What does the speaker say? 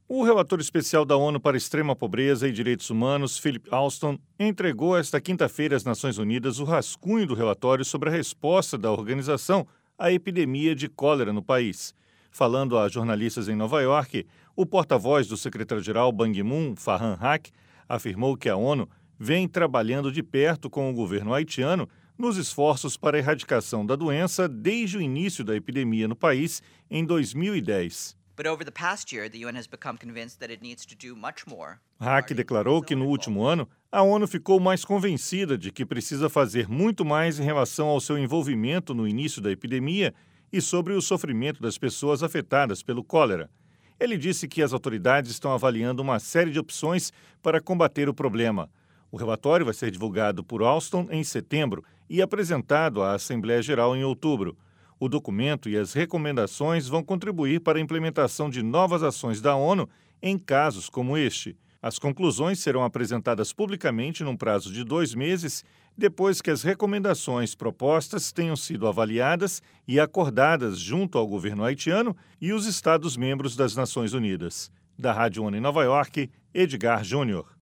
O relator especial da ONU para a Extrema Pobreza e Direitos Humanos, Philip Alston, entregou esta quinta-feira às Nações Unidas o rascunho do relatório sobre a resposta da organização à epidemia de cólera no país. Falando a jornalistas em Nova York, o porta-voz do secretário-geral Ban Ki-moon, Farhan Haq, afirmou que a ONU vem trabalhando de perto com o governo haitiano nos esforços para a erradicação da doença desde o início da epidemia no país em 2010. Haq declarou que no último ano, a ONU ficou mais convencida de que precisa fazer muito mais em relação ao seu envolvimento no início da epidemia e sobre o sofrimento das pessoas afetadas pelo cólera. Ele disse que as autoridades estão avaliando uma série de opções para combater o problema. O relatório vai ser divulgado por Alston em setembro e apresentado à Assembleia Geral em outubro. O documento e as recomendações vão contribuir para a implementação de novas ações da ONU em casos como este. As conclusões serão apresentadas publicamente num prazo de 2 meses, depois que as recomendações propostas tenham sido avaliadas e acordadas junto ao governo haitiano e os Estados-membros das Nações Unidas. Da Rádio ONU em Nova York, Edgar Júnior.